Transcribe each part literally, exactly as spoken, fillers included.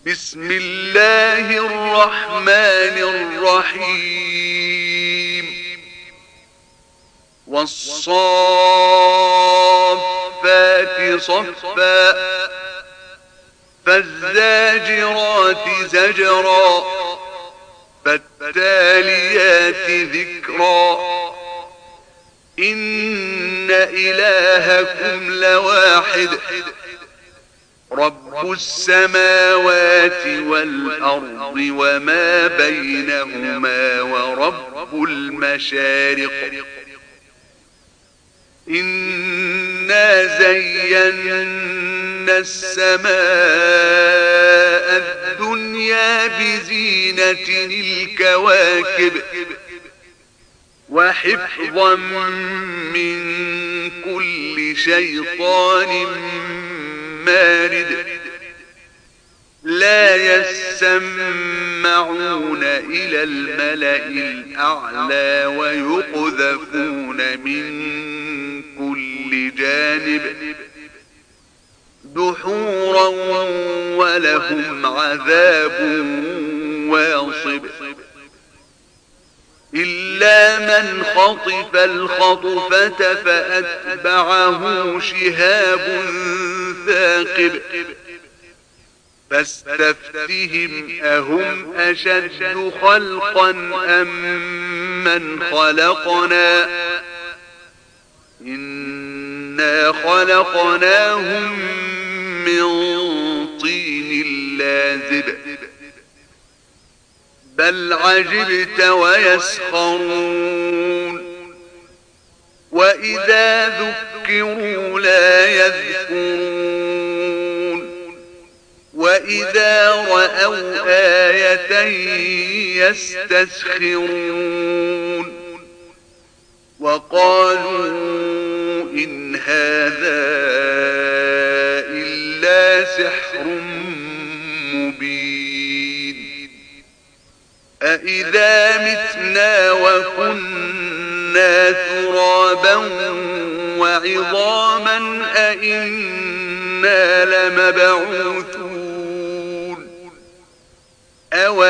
بسم الله الرحمن الرحيم والصافات صفا فالزاجرات زجرا فالتاليات ذكرا إن إلهكم لواحد رب السماوات والأرض وما بينهما ورب المشارق إنا زينا السماء الدنيا بزينة الكواكب وحفظا من كل شيطان مارد لا يسمعون إلى الملأ الأعلى ويقذفون من كل جانب دحورا ولهم عذاب واصب إلا من خطف الخطفة فأتبعه شهاب ثاقب فاستفتهم أهم أشد خلقا أم من خلقنا إنا خلقناهم من طين لازب بل عجبت ويسخرون وإذا ذكروا لا يذكرون وإذا رأوا آية يستسخرون وقالوا إن هذا إلا سحر مبين أإذا متنا وكنا ترابا وعظاما أإنا لمبعوثون أو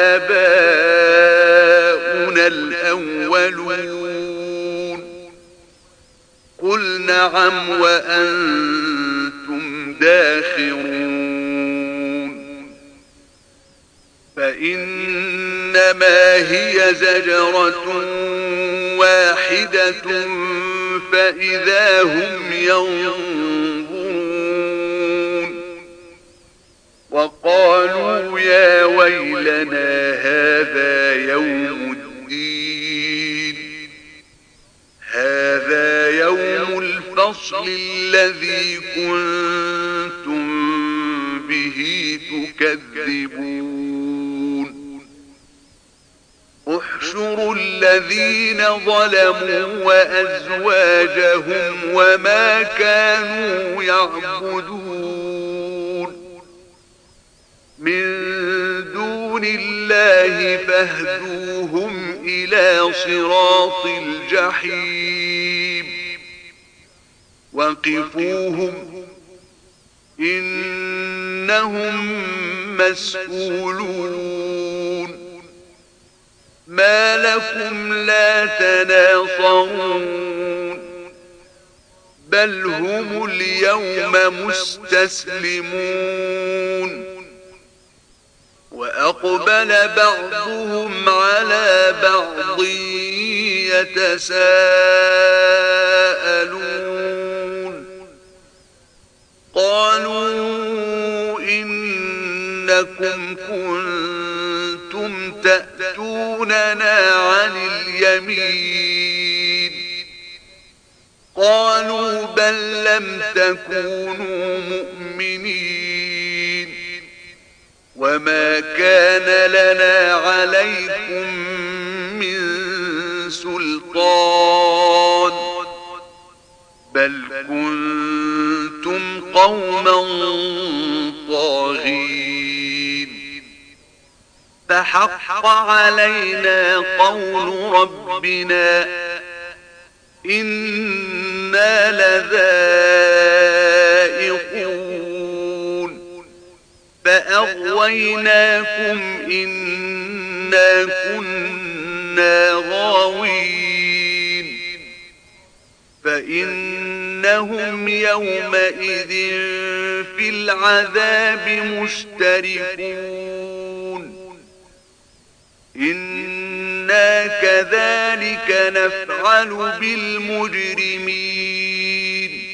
آباؤنا الأولون قل نعم وأنتم داخرون فإنما هي زجرة واحدة فإذا هم ينظرون وقالوا يا ويلنا هذا يوم الدين هذا يوم الفصل الذي كنتم به تكذبون احشروا الذين ظلموا وأزواجهم وما كانوا يعبدون من دون الله فاهدوهم إلى صراط الجحيم وقفوهم إنهم مسؤولون ما لكم لا تناصرون بل هم اليوم مستسلمون وأقبل بعضهم على بعض يتساءلون قالوا إنكم كنتم تأتوننا عن اليمين قالوا بل لم تكونوا مؤمنين وما كان لنا عليكم من سلطان بل كنتم قوما طاغين فحق علينا قول ربنا إنا لذائقون فأ فأغويناكم إنا كنا غاوين فإنهم يومئذ في العذاب مشتركون إنا كذلك نفعل بالمجرمين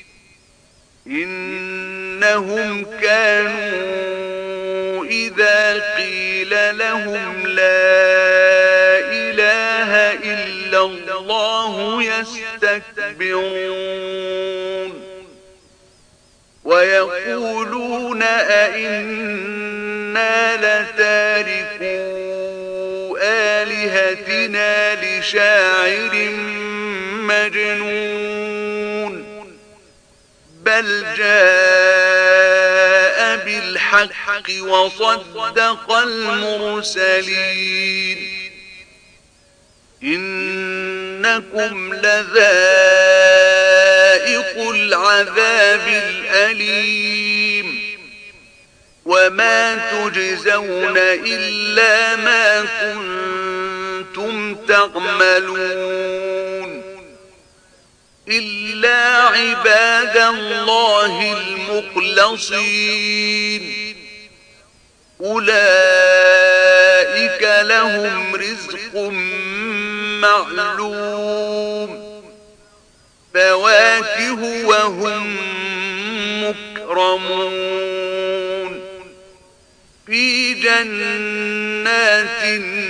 إنهم كانوا إذا قيل لهم لا إله إلا الله يستكبرون ويقولون أئنا لتاركو آلهتنا لشاعر مجنون بل جاء بالحق وصدق المرسلين إنكم لذائق العذاب الأليم وما تجزون إلا ما كنتم تعملون إلا عباد الله المخلصين أولئك لهم رزق معلوم فواكه وهم مكرمون في جنات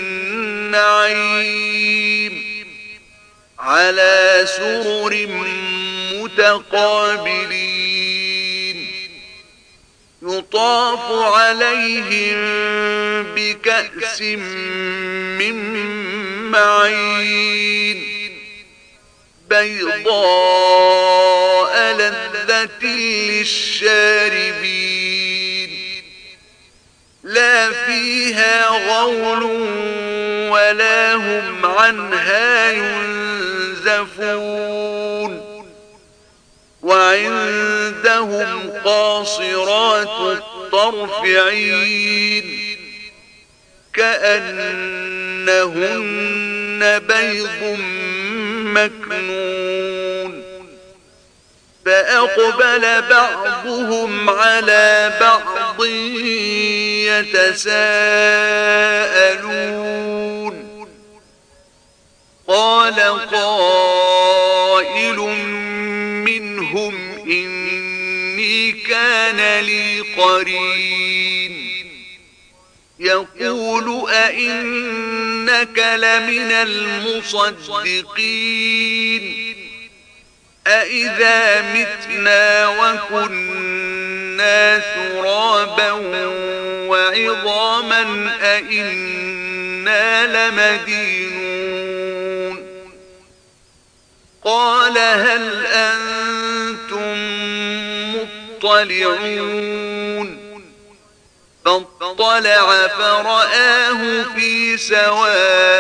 النعيم على سرر متقابلين يطاف عليهم بكأس من معين بيضاء لذة للشاربين لا فيها غول ولا هم عنها ينزفون وعندهم قاصرات الطرف عين كأنهن بيض مكنون فأقبل بعضهم على بعض يتساءلون قال قائل منهم إني كان لي قرين يقول أئنك لمن المصدقين أئذا متنا وكنا ترابا وعظاما أئنا لمدينون قال هل أنتم مطلعون فاطلع فرآه في سواء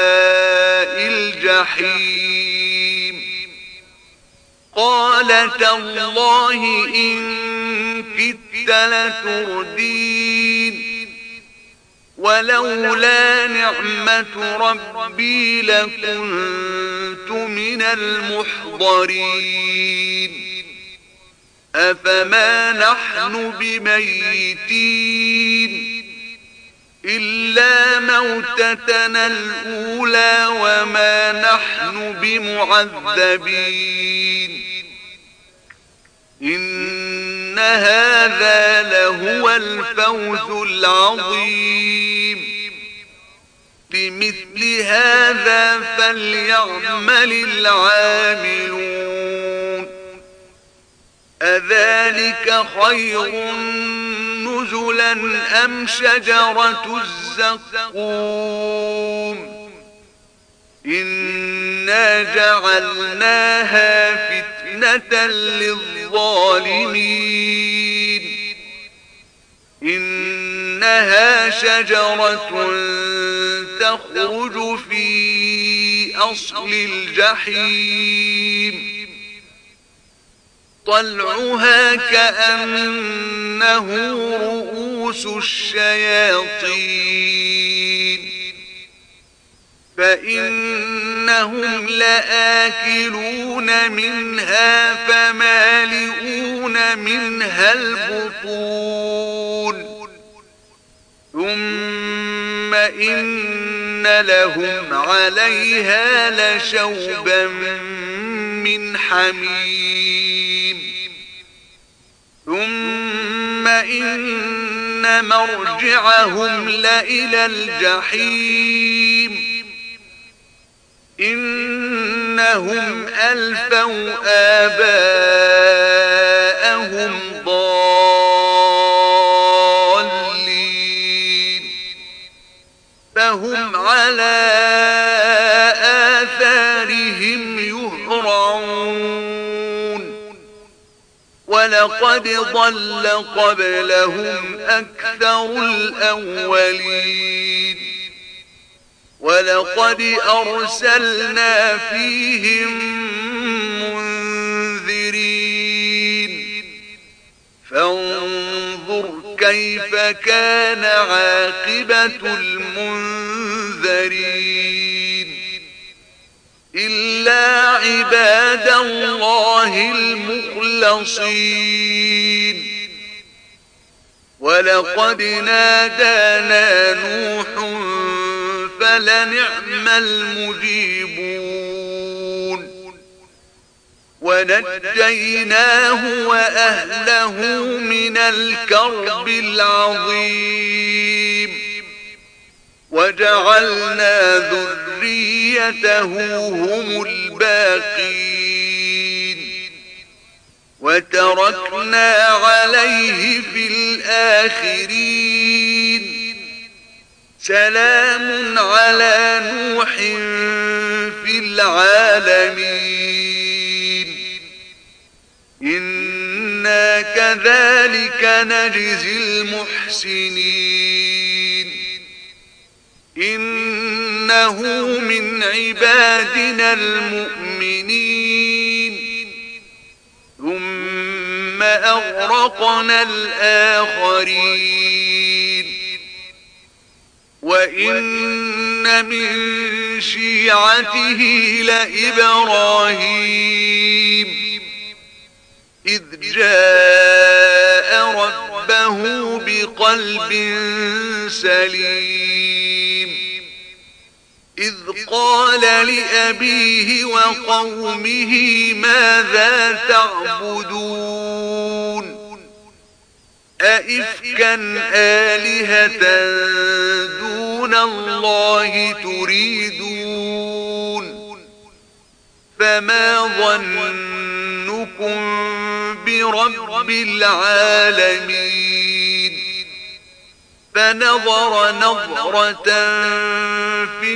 الجحيم قال تالله إن كدت لتردين ولولا نعمة ربي لكنت من المحضرين أفما نحن بميتين إلا موتتنا الأولى وما نحن بمعذبين إن هذا لهو الفوز العظيم لمثل هذا فليعمل العاملون أذلك خير نزلا أم شجرة الزقوم إنا جعلناها فتنة للظالمين إنها شجرة تخرج في أصل الجحيم طلعها كأنه رؤوس رؤوس الشياطين فإنهم لآكلون منها فمالئون منها البطون ثم إن لهم عليها لشوبا من حميم ثم إن مرجعهم لإلى الجحيم إنهم ألفوا آباءهم ضالين فهم على آثارهم يهرعون ولقد ضل قبلهم أكثر الأولين ولقد أرسلنا فيهم منذرين فانظر كيف كان عاقبة المنذرين إلا عباد الله المخلصين ولقد نادانا نوح فلنعم المجيبون ونجيناه وأهله من الكرب العظيم وجعلنا ذريته هم الباقين وتركنا عليه في الآخرين سلام على نوح في العالمين إنا كذلك نجزي المحسنين إنه من عبادنا المؤمنين ثم أغرقنا الآخرين وإن من شيعته لإبراهيم إذ جاء ربه بقلب سليم إذ قال لأبيه وقومه ماذا تعبدون أئفكا آلهة دون الله تريدون فما ظنكم برب العالمين فنظر نظرة في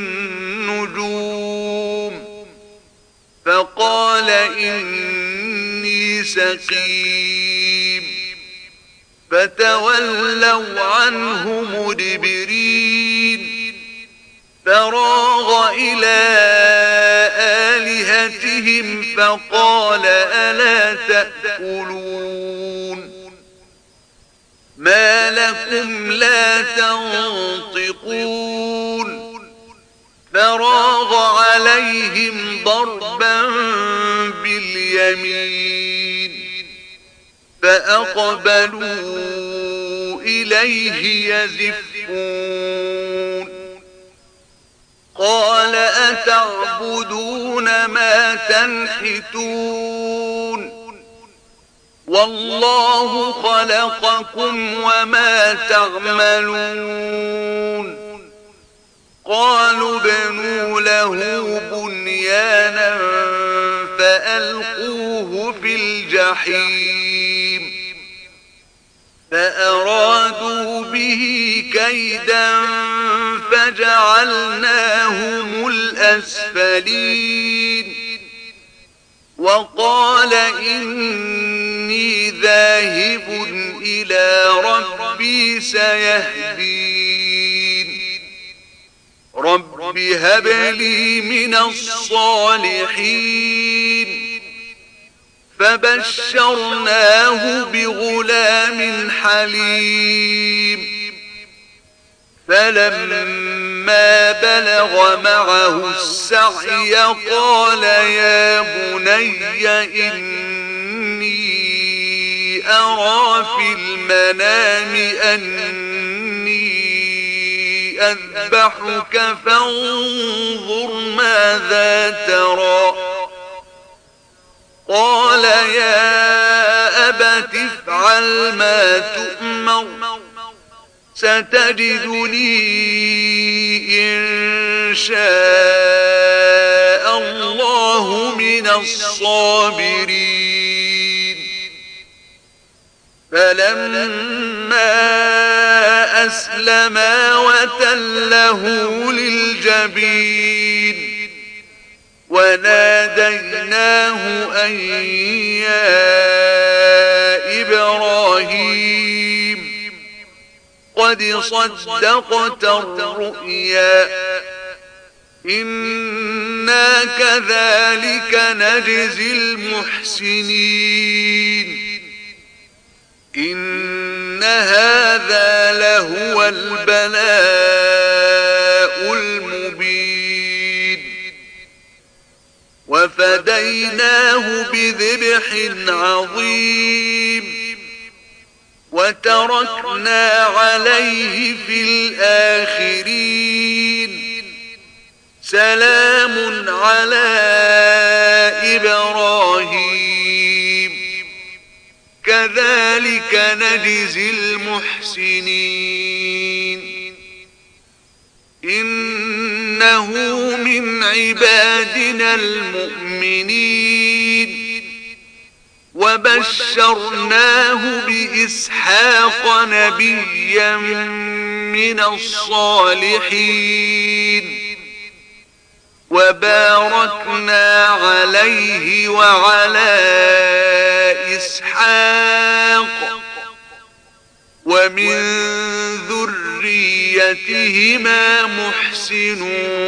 النجوم فقال إني سقيم فتولوا عنه مدبرين فراغ إلى آلهتهم فقال ألا تأكلون ما لكم لا تنطقون فراغ عليهم ضربا باليمين فأقبلوا إليه يزفون قال أتعبدون ما تنحتون والله خلقكم وما تعملون قالوا ابنوا له بنيانا فألقوه في الجحيم فأرادوا به كيدا فجعلناهم الأسفلين وقال إني ذاهب إلى ربي سيهدين رب هب لي من الصالحين فبشرناه بغلام حليم فلما بلغ معه السعي قال يا بني إني أرى في المنام أني أذبحك فانظر ماذا ترى قال يا أبت افعل ما تؤمر ستجدني إن شاء الله من الصابرين فلما أسلما وتله للجبين وناديناه أن يا إبراهيم قد صدقت الرؤيا إنا كذلك نجزي المحسنين إن هذا لهو البلاء المبين وفديناه بذبح عظيم وتركنا عليه في الآخرين سلام على إبراهيم كذلك نجزي المحسنين إنه من عبادنا المؤمنين وبشرناه بإسحاق نبيا من الصالحين وباركنا عليه وعلى إسحاق ومن ذريتهما محسن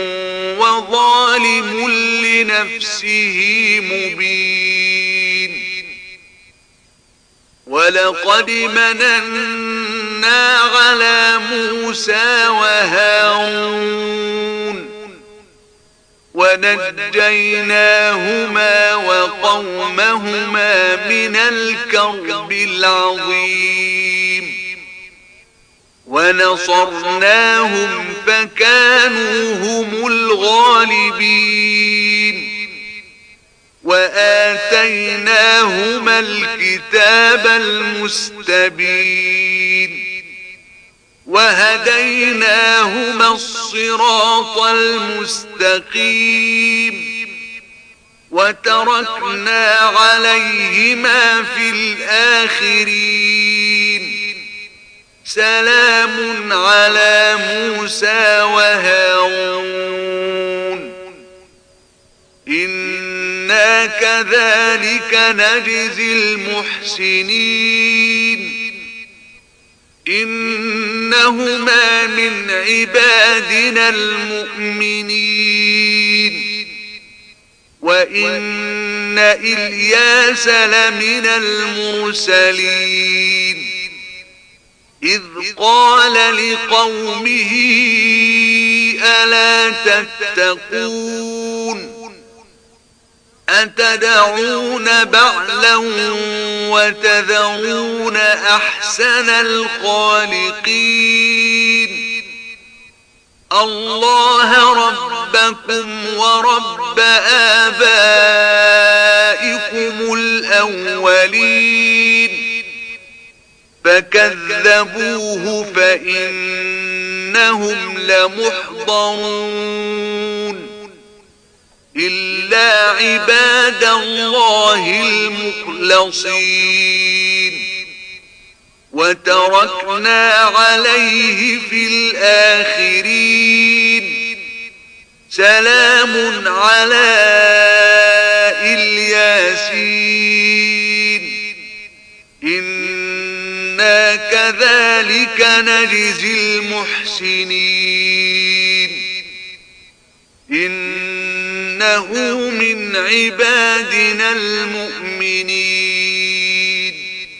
وظالم لنفسه مبين ولقد مننا على موسى وهارون ونجيناهما وقومهما من الكرب العظيم ونصرناهم فكانوا هم الغالبين وآتيناهما الكتاب المستبين وهديناهما الصراط المستقيم وتركنا عليهما في الآخرين سلام على موسى وهارون إنا كذلك نجزي المحسنين إنهما من عبادنا المؤمنين وإن إلياس لمن المرسلين إذ قال لقومه ألا تتقون أتدعون بعلا وتذرون أحسن الخالقين الله ربكم ورب آبائكم الأولين فكذبوه فإنهم لمحضرون إلا عباد الله المخلصين وتركنا عليه في الآخرين سلام على الياسين إنا كذلك نجزي المحسنين إن إنه من عبادنا المؤمنين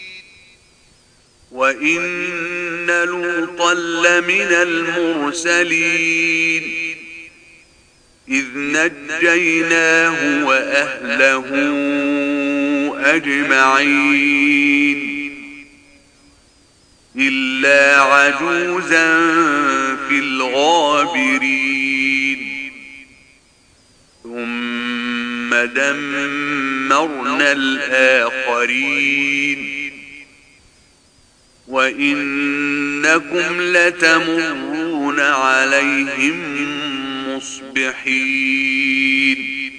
وإن لوطا لمن المرسلين إذ نجيناه وأهله أجمعين إلا عجوزا في الغابرين ثم دمرنا الآخرين وإنكم لتمرون عليهم مصبحين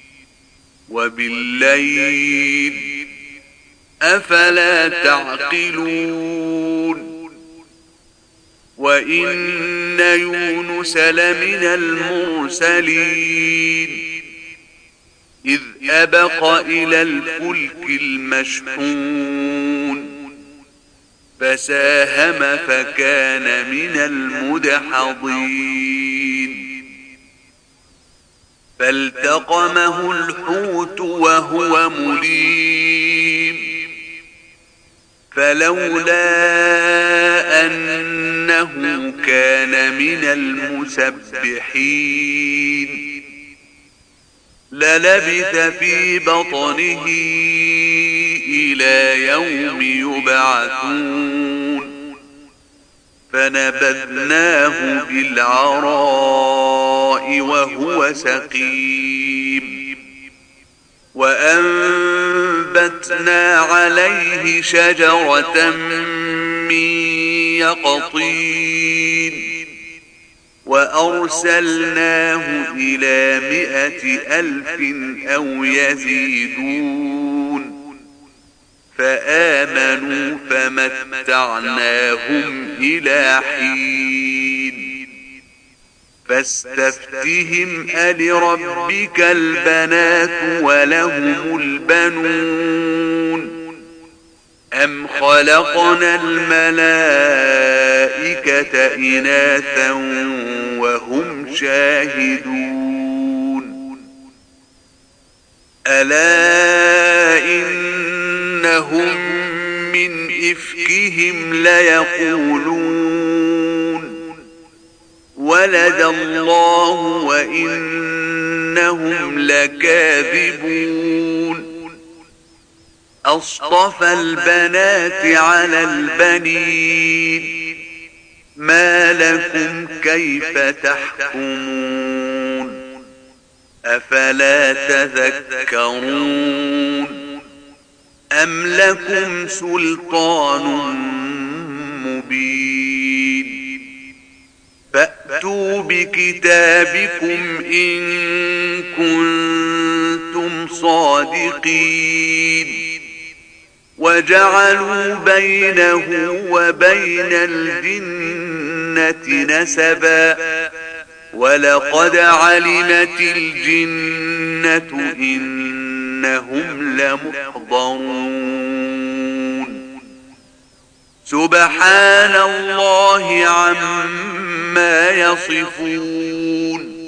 وبالليل أفلا تعقلون وإن يونس لمن المرسلين إذ أبق إلى الفلك المشحون فساهم فكان من المدحضين فالتقمه الحوت وهو مليم فلولا أنه كان من المسبحين للبث في بطنه إلى يوم يبعثون فنبذناه بالعراء وهو سقيم وأنبتنا عليه شجرة من يقطين وأرسلناه إلى مائة ألف أو يزيدون فآمنوا فمتعناهم إلى حين فاستفتهم ألربك البنات ولهم البنون أم خلقنا الملائكة إناثا وهم شاهدون ألا إنهم من إفكهم ليقولون ولد الله وإنهم لكاذبون أصطفى البنات على البنين ما لكم كيف تحكمون أفلا تذكرون أم لكم سلطان مبين فأتوا بكتابكم إن كنتم صادقين وجعلوا بينه وبين الجنة نسبا ولقد علمت الجنة إنهم لمحضرون سبحان الله عما يصفون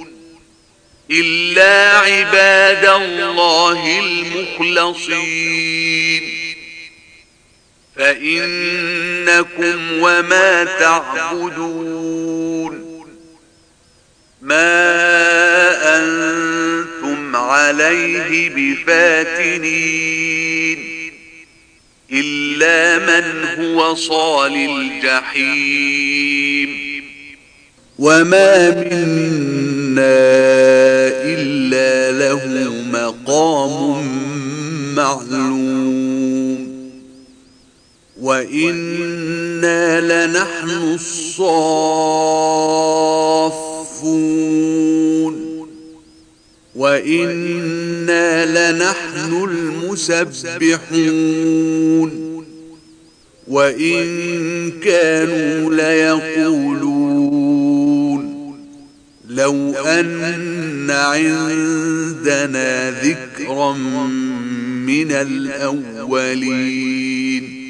إلا عباد الله المخلصين فإنكم وما تعبدون ما أنتم عليه بفاتنين إلا من هو صال الجحيم وما منا إلا له مقام معلوم وإنا لنحن الصافون وإنا لنحن المسبحون وإن كانوا ليقولون لو أن عندنا ذكرا من الأولين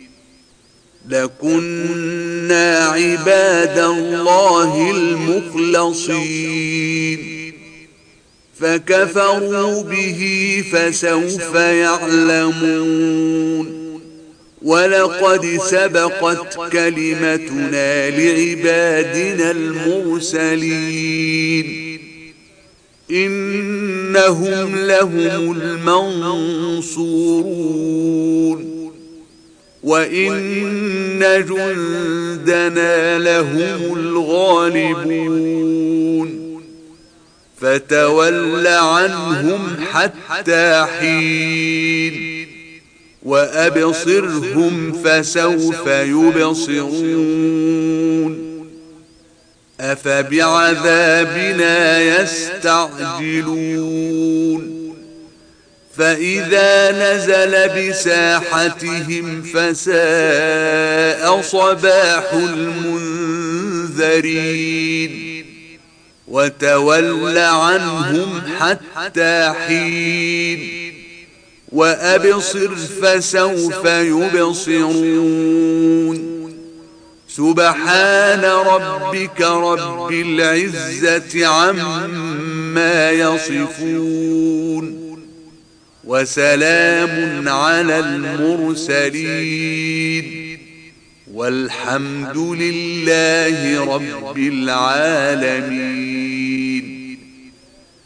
لكنا عباد الله المخلصين فكفروا به فسوف يعلمون ولقد سبقت كلمتنا لعبادنا المرسلين إنهم لهم المنصورون وإن جندنا لهم الغالبون فتول عنهم حتى حين وأبصرهم فسوف يبصرون أفبعذابنا يستعجلون فإذا نزل بساحتهم فساء صباح المنذرين وتول عنهم حتى حين وأبصر فسوف يبصرون سبحان ربك رب العزة عما يصفون وسلام على المرسلين والحمد لله رب العالمين.